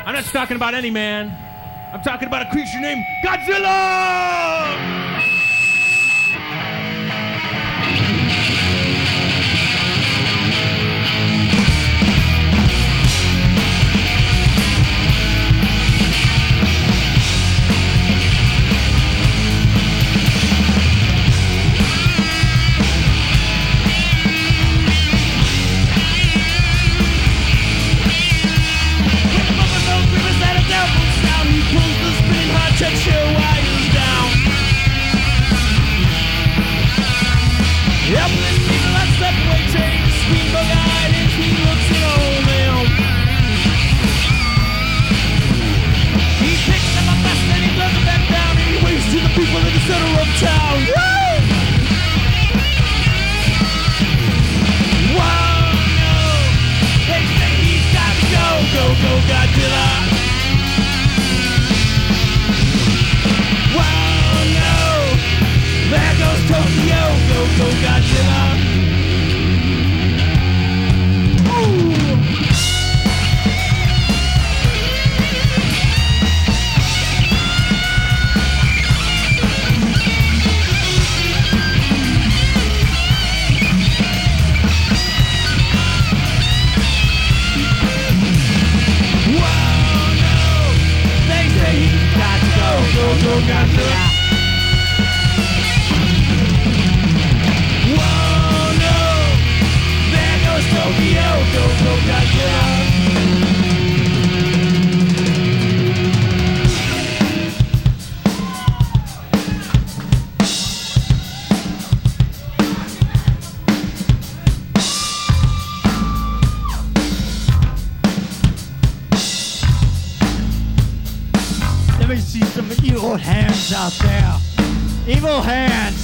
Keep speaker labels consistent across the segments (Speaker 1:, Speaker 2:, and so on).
Speaker 1: I'm not talking about any man. I'm talking about a creature named Godzilla! Check your wires down. Helpless people on subway trains, scream bug-eyed as he looks at all them. He picks them up fast and he throws them back down, and he waves to the people in the center of town. Woo! Whoa, no. They say he's got to go, go, go, Godzilla. There goes Tokyo, go, go, Godzilla. Ooh. Whoa, no. They say he's got to go, go, go, Godzilla. Tokyo, go, go, Godzilla.
Speaker 2: Let me see some evil hands out there. Evil hands.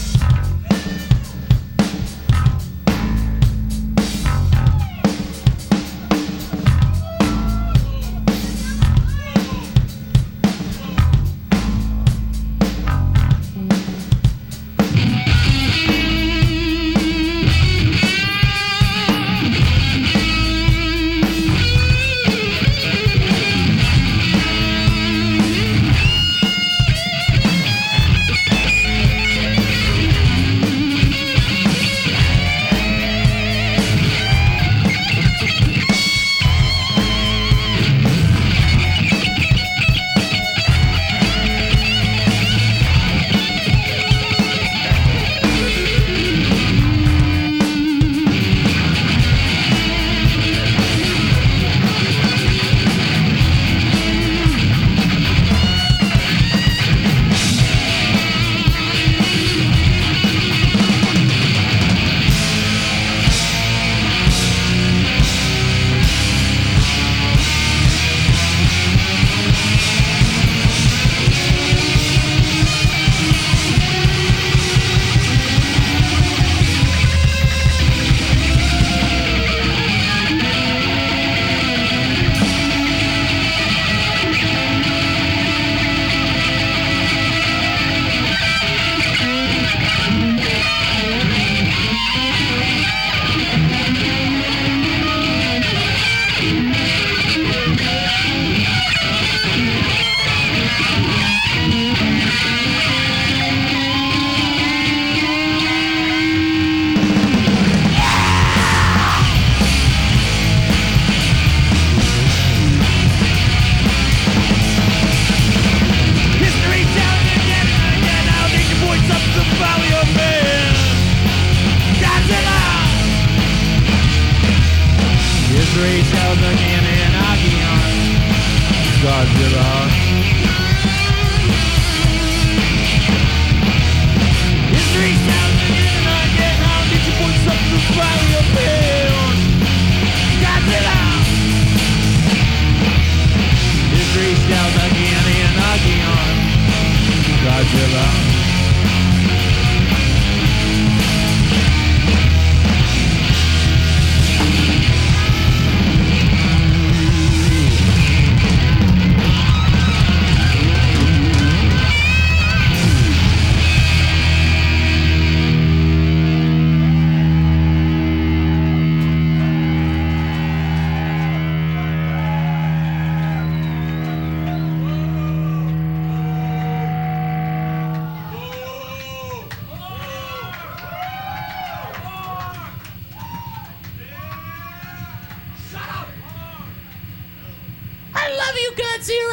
Speaker 3: love you, Godzilla.